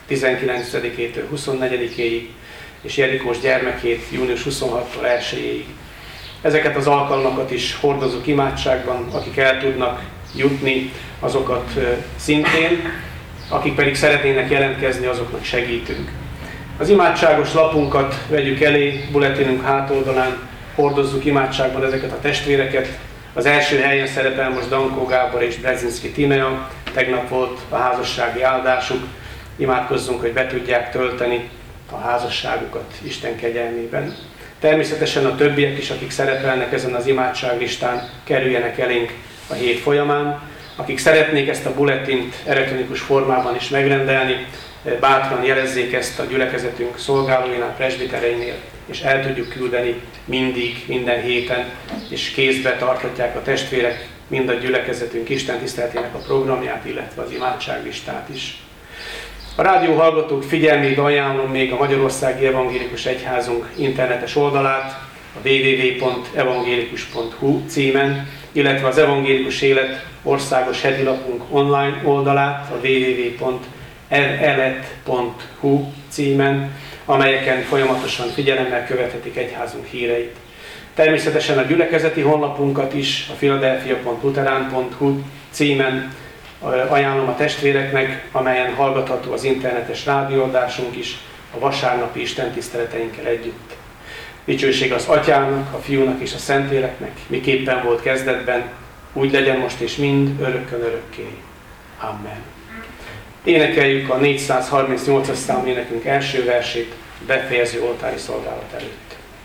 19-től 24-ig, és Jerikós gyermekhét június 26-tól 1-ig. Ezeket az alkalmakat is hordozunk imádságban, akik el tudnak jutni, azokat szintén, akik pedig szeretnének jelentkezni, azoknak segítünk. Az imádságos lapunkat vegyük elé, bulletinünk hátoldalán hordozzuk imádságban ezeket a testvéreket. Az első helyen szerepel most Dankó Gábor és Brzezinski Tímea, tegnap volt a házassági áldásuk, imádkozzunk, hogy be tudják tölteni a házasságukat Isten kegyelmében. Természetesen a többiek is, akik szerepelnek ezen az imádságlistán, kerüljenek elénk a hét folyamán. Akik szeretnék ezt a bulletint elektronikus formában is megrendelni, bátran jelezzék ezt a gyülekezetünk szolgálóinál, presbitereinél, és el tudjuk küldeni mindig, minden héten, és kézbe tarthatják a testvérek mind a gyülekezetünk Isten tiszteletének a programját, illetve az imádságlistát is. A rádió hallgatók figyelmébe ajánlom még a Magyarországi Evangélikus Egyházunk internetes oldalát, a www.evangelikus.hu címen, illetve az Evangélikus Élet országos hedilapunk online oldalát, a www.elet.hu címen, amelyeken folyamatosan figyelemmel követhetik egyházunk híreit. Természetesen a gyülekezeti honlapunkat is, a philadelphia.lutheran.hu címen ajánlom a testvéreknek, amelyen hallgatható az internetes rádióadásunk is a vasárnapi istentiszteleteinkkel együtt. Dicsőség az Atyának, a Fiúnak és a Szentléleknek, miképpen volt kezdetben, úgy legyen most és mind, örökkön örökké. Amen. Énekeljük a 438-as számú énekünk első versét, befejező oltári szolgálat előtt.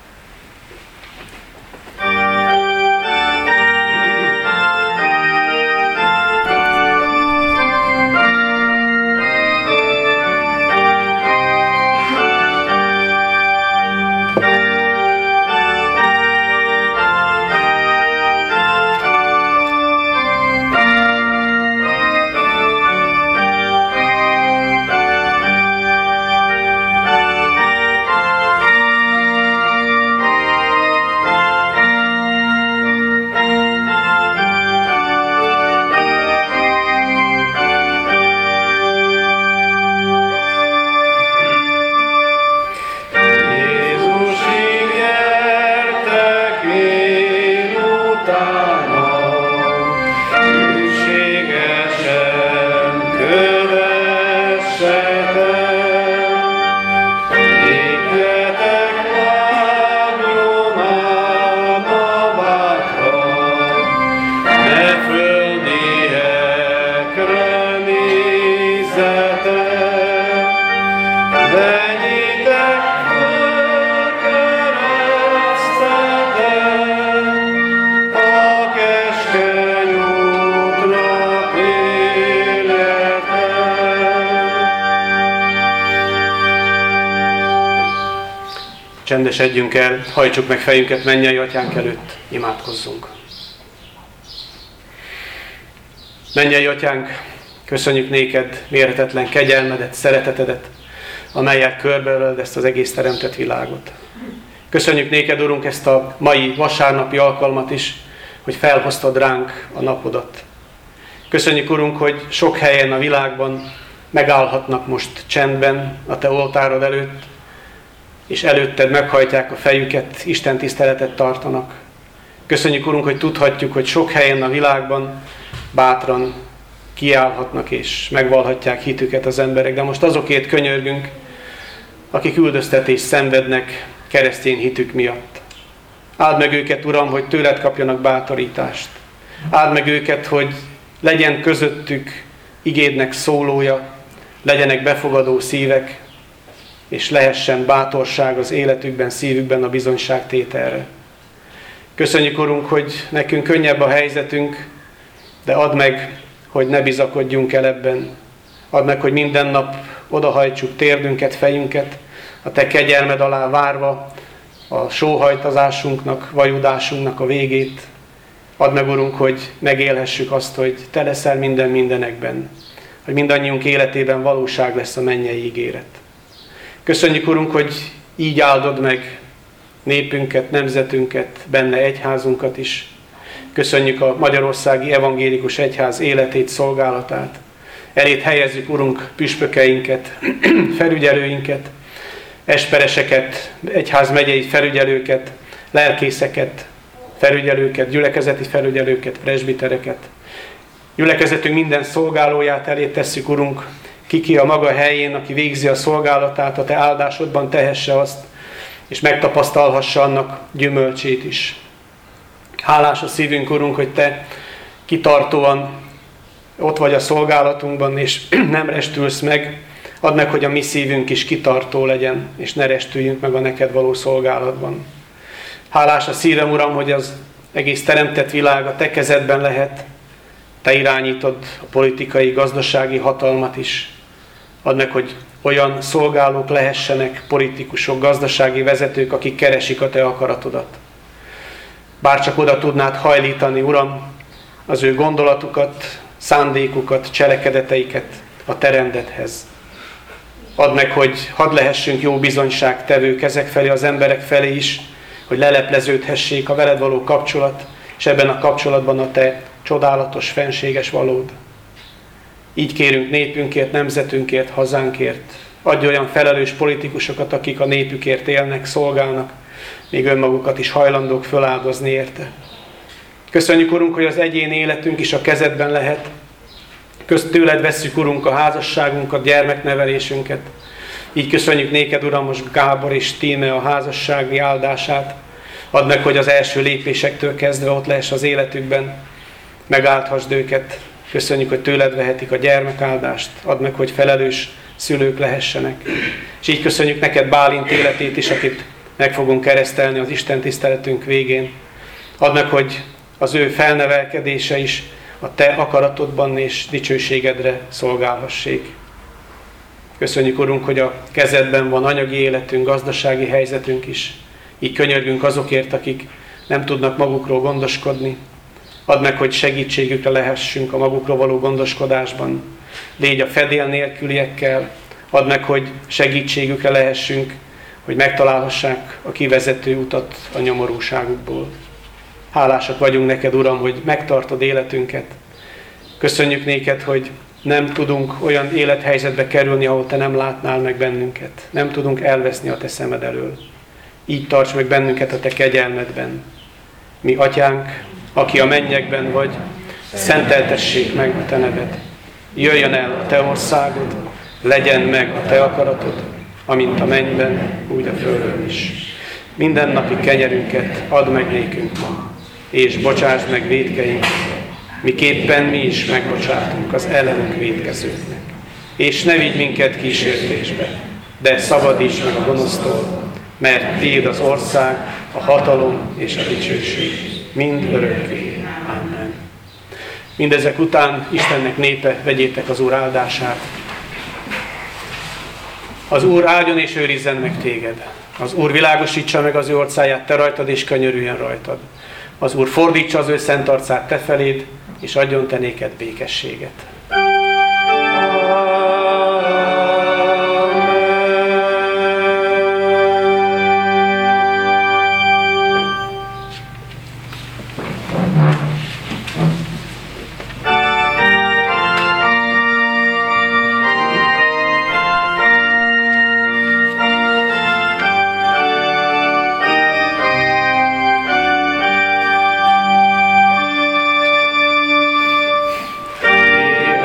Csendesedjünk el, hajtsuk meg fejünket mennyei Atyánk előtt, imádkozzunk. Mennyei Atyánk, köszönjük néked mérhetetlen kegyelmedet, szeretetedet, amellyel körbeöled ezt az egész teremtett világot. Köszönjük néked, Urunk, ezt a mai vasárnapi alkalmat is, hogy felhoztad ránk a napodat. Köszönjük, Urunk, hogy sok helyen a világban megállhatnak most csendben a te oltárod előtt, és előtted meghajtják a fejüket, Isten tiszteletet tartanak. Köszönjük, Urunk, hogy tudhatjuk, hogy sok helyen a világban bátran kiállhatnak és megvallhatják hitüket az emberek, de most azokért könyörgünk, akik üldöztetést szenvednek keresztény hitük miatt. Áld meg őket, Uram, hogy tőled kapjanak bátorítást. Áld meg őket, hogy legyen közöttük igédnek szólója, legyenek befogadó szívek, és lehessen bátorság az életükben, szívükben a bizonyságtételre. Köszönjük, Urunk, hogy nekünk könnyebb a helyzetünk, de add meg, hogy ne bizakodjunk el ebben. Add meg, hogy minden nap odahajtsuk térdünket, fejünket, a te kegyelmed alá várva a sóhajtazásunknak, vajudásunknak a végét. Add meg, Urunk, hogy megélhessük azt, hogy te leszel minden mindenekben, hogy mindannyiunk életében valóság lesz a mennyei ígéret. Köszönjük, Urunk, hogy így áldod meg népünket, nemzetünket, benne egyházunkat is. Köszönjük a Magyarországi Evangélikus Egyház életét, szolgálatát. Eléd helyezzük, Urunk, püspökeinket, felügyelőinket, espereseket, egyházmegyei felügyelőket, lelkészeket, felügyelőket, gyülekezeti felügyelőket, presbitereket. Gyülekezetünk minden szolgálóját elé tesszük, Urunk, ki a maga helyén, aki végzi a szolgálatát, a te áldásodban tehesse azt, és megtapasztalhassa annak gyümölcsét is. Hálás a szívünk, Urunk, hogy te kitartóan ott vagy a szolgálatunkban, és nem restülsz meg. Add meg, hogy a mi szívünk is kitartó legyen, és ne restüljünk meg a neked való szolgálatban. Hálás a szívem, Uram, hogy az egész teremtett világ a te kezedben lehet. Te irányítod a politikai, gazdasági hatalmat is. Add meg, hogy olyan szolgálók lehessenek, politikusok, gazdasági vezetők, akik keresik a te akaratodat. Bárcsak oda tudnád hajlítani, Uram, az ő gondolatukat, szándékukat, cselekedeteiket a te rendedhez. Add meg, hogy hadd lehessünk jó bizonyságtevők ezek felé, az emberek felé is, hogy lelepleződhessék a veled való kapcsolat, és ebben a kapcsolatban a te csodálatos, fenséges valód. Így kérünk népünkért, nemzetünkért, hazánkért. Adj olyan felelős politikusokat, akik a népükért élnek, szolgálnak, még önmagukat is hajlandók föláldozni érte. Köszönjük, Urunk, hogy az egyéni életünk is a kezedben lehet. Tőled vesszük, Urunk, a házasságunkat, gyermeknevelésünket. Így köszönjük néked, Uram, most Gábor és Tíme a házassági áldását. Add meg, hogy az első lépésektől kezdve ott lehess az életükben. Megáldhassd őket. Köszönjük, hogy tőled vehetik a gyermekáldást. Add meg, hogy felelős szülők lehessenek. És így köszönjük neked Bálint életét is, akit meg fogunk keresztelni az Isten tiszteletünk végén. Add meg, hogy az ő felnevelkedése is a te akaratodban és dicsőségedre szolgálhassék. Köszönjük, Urunk, hogy a kezedben van anyagi életünk, gazdasági helyzetünk is. Így könyörgünk azokért, akik nem tudnak magukról gondoskodni. Add meg, hogy segítségükre lehessünk a magukról való gondoskodásban. Légy a fedél nélküliekkel. Add meg, hogy segítségükre lehessünk, hogy megtalálhassák a kivezető utat a nyomorúságukból. Hálásak vagyunk neked, Uram, hogy megtartod életünket. Köszönjük néked, hogy nem tudunk olyan élethelyzetbe kerülni, ahol te nem látnál meg bennünket. Nem tudunk elveszni a te szemed elől. Így tarts meg bennünket a te kegyelmedben. Mi atyánk, aki a mennyekben vagy, szenteltessék meg a te neved. Jöjjön el a te országod, legyen meg a te akaratod, amint a mennyben, úgy a földön is. Mindennapi kenyerünket add meg nékünk ma, és bocsásd meg vétkeink, miképpen mi is megbocsátunk az ellenünk vétkezőknek. És ne vigy minket kísértésbe, de szabadíts meg a gonosztól, mert tiéd az ország, a hatalom és a dicsőség mind örökké. Amen. Mindezek után Istennek népe, vegyétek az Úr áldását. Az Úr áldjon és őrizzen meg téged. Az Úr világosítsa meg az ő orcáját te rajtad, és könyörüljön rajtad. Az Úr fordítsa az ő szent arcát te feléd, és adjon te néked békességet. Yeah.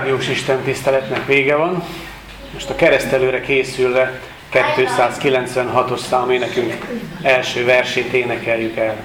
liturgiós istentiszteletnek vége van. Most a keresztelőre készülve 296-os számú énekünk első versét énekeljük el.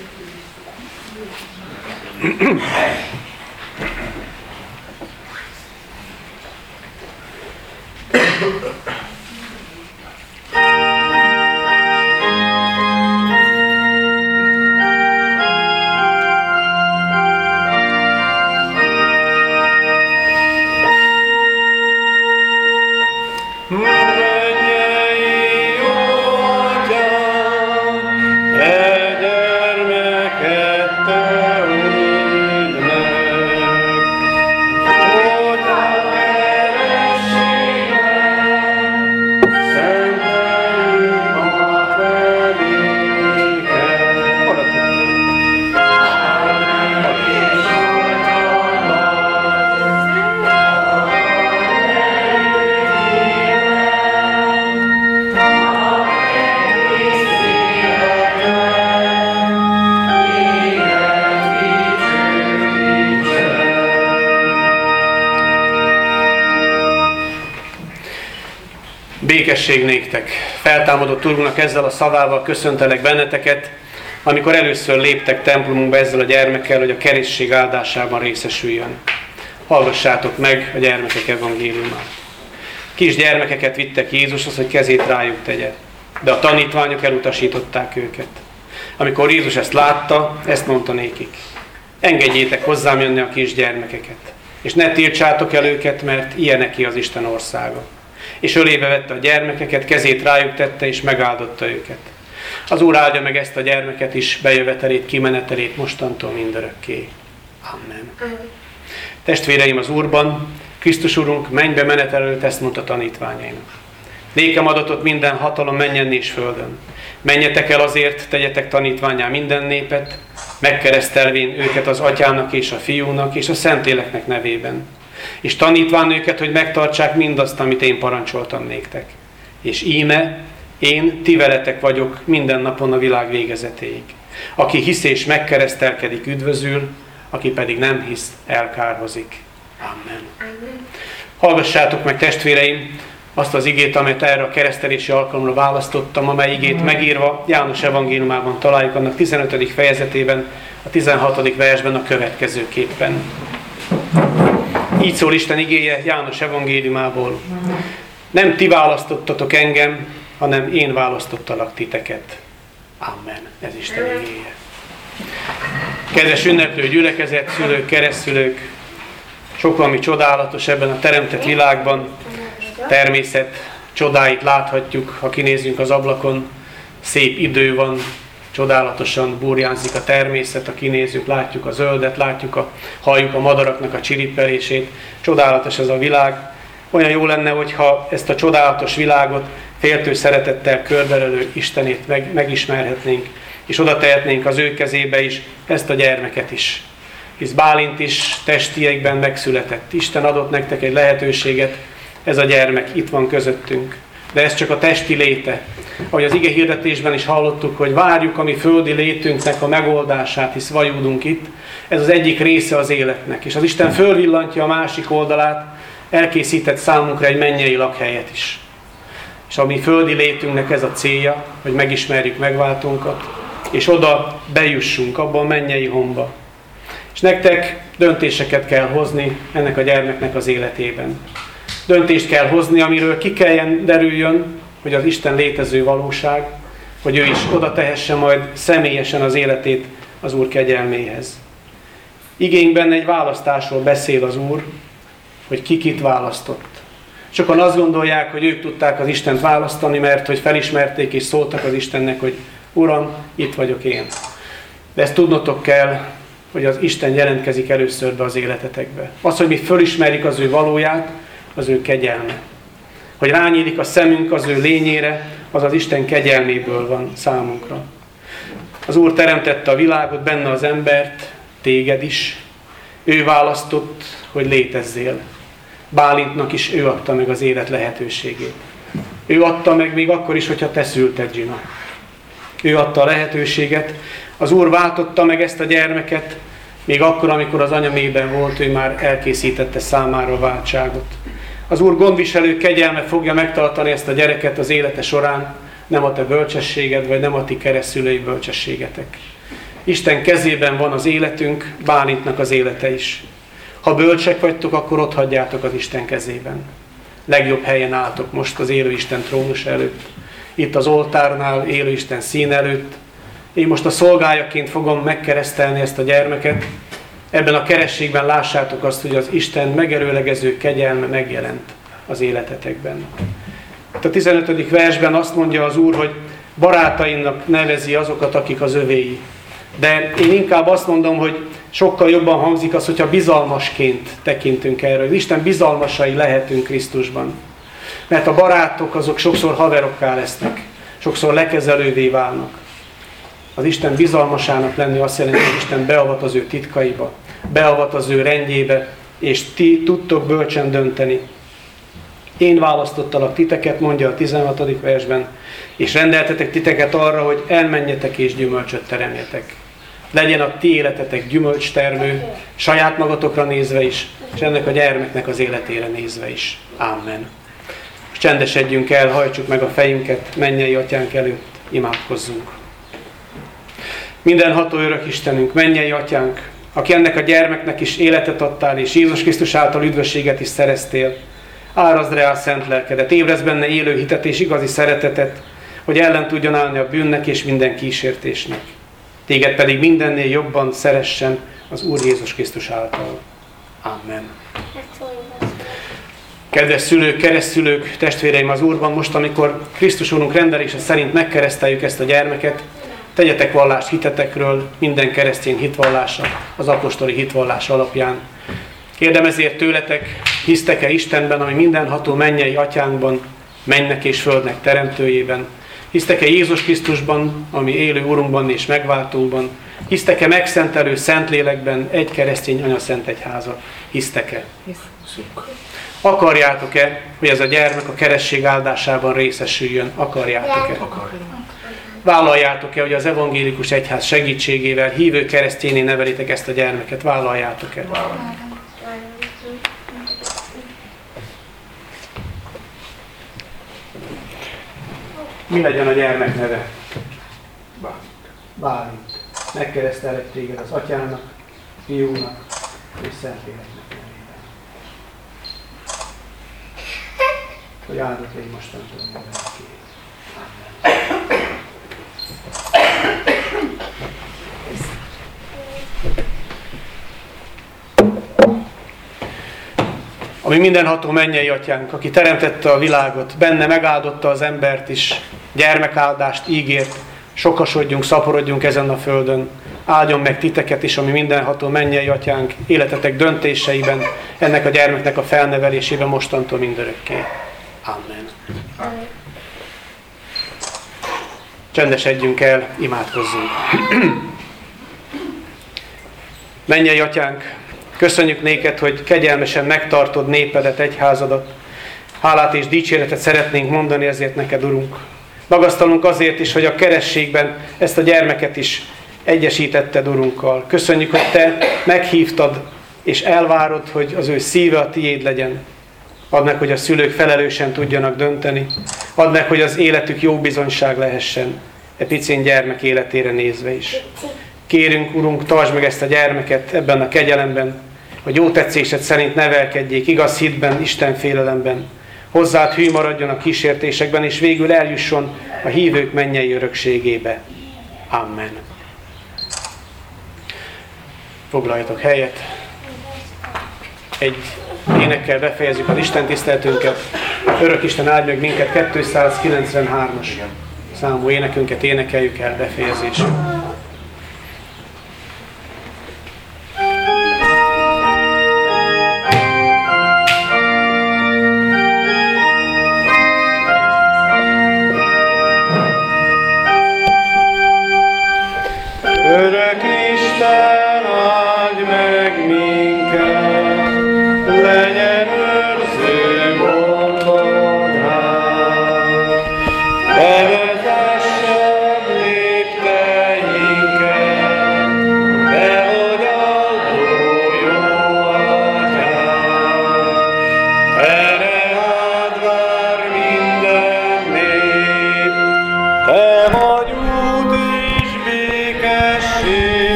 Békesség néktek! Feltámadott Urunknak ezzel a szavával köszöntelek benneteket, amikor először léptek templomunkba ezzel a gyermekkel, hogy a keresztség áldásában részesüljön. Hallgassátok meg a gyermekek evangéliumát. Kis gyermekeket vittek Jézushoz, hogy kezét rájuk tegye, de a tanítványok elutasították őket. Amikor Jézus ezt látta, ezt mondta nékik: engedjétek hozzám jönni a kis gyermekeket, és ne tiltsátok el őket, mert ilyeneké az Isten országa. És ölébe vette a gyermekeket, kezét rájuk tette, és megáldotta őket. Az Úr áldja meg ezt a gyermeket is, bejövetelét, kimenetelét mostantól mindörökké. Amen. Testvéreim az Úrban, Krisztus Urunk mennybe menetel előtt ezt mondta tanítványainak: nékem adatott minden hatalom mennyen és földön. Menjetek el azért, tegyetek tanítvánnyá minden népet, megkeresztelvén őket az Atyának és a Fiúnak és a Szentléleknek nevében, és tanítván őket, hogy megtartsák mindazt, amit én parancsoltam néktek. És íme, én ti veletek vagyok minden napon a világ végezetéig. Aki hisz és megkeresztelkedik, üdvözül, aki pedig nem hisz, elkárhozik. Amen. Hallgassátok meg, testvéreim, azt az igét, amit erre a keresztelési alkalomra választottam, amely igét megírva János evangéliumában találjuk, annak 15. fejezetében, a 16. versben a következőképpen. Így szól Isten igéje János evangéliumából: nem ti választottatok engem, hanem én választottalak titeket. Amen. Ez Isten igéje. Kedves ünneplő gyülekezet, szülők, keresztszülők, sok valami csodálatos ebben a teremtett világban. Természet csodáit láthatjuk, ha kinézünk az ablakon. Szép idő van, csodálatosan burjánzik a természet, ha kinézzük, látjuk a zöldet, halljuk a madaraknak a csiripelését. Csodálatos ez a világ. Olyan jó lenne, hogyha ezt a csodálatos világot féltő szeretettel körberelő Istenét megismerhetnénk, és oda tehetnénk az ő kezébe is ezt a gyermeket is. Hisz Bálint is testiekben megszületett. Isten adott nektek egy lehetőséget, ez a gyermek itt van közöttünk. De ez csak a testi léte. Ahogy az ige hirdetésben is hallottuk, hogy várjuk a mi földi létünknek a megoldását, hisz vajúdunk itt. Ez az egyik része az életnek. És az Isten fölvillantja a másik oldalát, elkészített számunkra egy mennyei lakhelyet is. És a mi földi létünknek ez a célja, hogy megismerjük megváltunkat, és oda bejussunk, abban a mennyei homba. És nektek döntéseket kell hozni ennek a gyermeknek az életében. Döntést kell hozni, amiről ki kelljen derüljön, hogy az Isten létező valóság, hogy ő is oda tehesse majd személyesen az életét az Úr kegyelméhez. Igénkben egy választásról beszél az Úr, hogy ki kit választott. Sokan azt gondolják, hogy ők tudták az Istent választani, mert hogy felismerték és szóltak az Istennek, hogy Uram, itt vagyok én. De ezt tudnotok kell, hogy az Isten jelentkezik először be az életetekbe. Az, hogy mi fölismerjük az ő valóját, az ő kegyelme. Hogy rányílik a szemünk az ő lényére, az az Isten kegyelméből van számunkra. Az Úr teremtette a világot, benne az embert, téged is. Ő választott, hogy létezzél. Bálintnak is ő adta meg az élet lehetőségét. Ő adta meg még akkor is, hogyha te szülted, Gina. Ő adta a lehetőséget. Az Úr váltotta meg ezt a gyermeket, Még akkor, amikor az anya mélyben volt, ő már elkészítette számára a váltságot. Az Úr gondviselő kegyelme fogja megtartani ezt a gyereket az élete során, nem a te bölcsességed, vagy nem a ti keresztszülői bölcsességetek. Isten kezében van az életünk, Bálintnak az élete is. Ha bölcsek vagytok, akkor ott hagyjátok az Isten kezében. Legjobb helyen álltok most az élő Isten trónus előtt. Itt az oltárnál, élő Isten szín előtt. Én most a szolgájaként fogom megkeresztelni ezt a gyermeket. Ebben a kerességben lássátok azt, hogy az Isten megerőlegező kegyelme megjelent az életetekben. A 15. versben azt mondja az Úr, hogy barátainak nevezi azokat, akik az övéi. De én inkább azt mondom, hogy sokkal jobban hangzik az, hogyha bizalmasként tekintünk erre. Az Isten bizalmasai lehetünk Krisztusban. Mert a barátok azok sokszor haverokká lesznek, sokszor lekezelővé válnak. Az Isten bizalmasának lenni azt jelenti, hogy Isten beavat az ő titkaiba, beavat az ő rendjébe, és ti tudtok bölcsen dönteni. Én választottalak titeket, mondja a 16. versben, és rendeltetek titeket arra, hogy elmenjetek és gyümölcsöt teremjetek. Legyen a ti életetek gyümölcstermő, saját magatokra nézve is, és ennek a gyermeknek az életére nézve is. Amen. Most csendesedjünk el, hajtsuk meg a fejünket, mennyei Atyánk előtt, imádkozzunk. Mindenható örök Istenünk, mennyei Atyánk, aki ennek a gyermeknek is életet adtál, és Jézus Krisztus által üdvösséget is szereztél, árazd rá a szent lelkedet, ébrezd benne élő hitet és igazi szeretetet, hogy ellen tudjon állni a bűnnek és minden kísértésnek. Téged pedig mindennél jobban szeressen az Úr Jézus Krisztus által. Amen. Kedves szülők, keresztszülők, testvéreim az Úrban, most, amikor Krisztus Úrunk rendelése szerint megkereszteljük ezt a gyermeket, tegyetek vallást hitetekről, minden keresztény hitvallása, az apostoli hitvallás alapján. Kérdem ezért tőletek, hisztek-e Istenben, ami mindenható mennyei Atyánkban, mennek és földnek teremtőjében? Hisztek-e Jézus Krisztusban, ami élő Urunkban és megváltónkban? Hisztek-e megszentelő Szentlélekben, egy keresztény anyaszent egyházat? Hisztek-e? Hiszünk. Akarjátok-e, hogy ez a gyermek a keresztség áldásában részesüljön? Akarjátok-e? Vállaljátok-e, hogy az evangélikus egyház segítségével hívő keresztjénné nevelitek ezt a gyermeket? Vállaljátok-e? Mi legyen a gyermek neve? Bálint. Megkeresztelek téged az Atyának, Fiúnak és Szentléleknek nevében. Hogy áldott légy mostantól mindenki. Amen. Ami mindenható mennyei Atyánk, aki teremtette a világot, benne megáldotta az embert is, gyermekáldást ígért, sokasodjunk, szaporodjunk ezen a földön. Áldjon meg titeket is, ami mindenható mennyei Atyánk, életetek döntéseiben, ennek a gyermeknek a felnevelésében mostantól mindörökké. Amen. Csendesedjünk el, imádkozzunk. Mennyei Atyánk, köszönjük néked, hogy kegyelmesen megtartod népedet, egyházadat. Hálát és dicséretet szeretnénk mondani ezért neked, Urunk. Magasztalunk azért is, hogy a kerességben ezt a gyermeket is egyesítetted Urunkkal. Köszönjük, hogy te meghívtad és elvárod, hogy az ő szíve a tiéd legyen. Add meg, hogy a szülők felelősen tudjanak dönteni. Add meg, hogy az életük jó bizonyság lehessen, picén gyermek életére nézve is. Kérünk, Urunk, tartsd meg ezt a gyermeket ebben a kegyelemben, hogy jó tetszésed szerint nevelkedjék, igaz hitben, Isten félelemben. Hozzád hű maradjon a kísértésekben, és végül eljusson a hívők mennyei örökségébe. Amen. Foglaljatok helyet. Egy énekkel befejezzük az Isten tiszteletünket. Örök Isten áldj meg minket, 293-as számú énekünket énekeljük el befejezésre. Örök Isten, áldj meg minket, legyen őrző gondod ránk. Bevezessed lépteink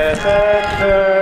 szeretettel.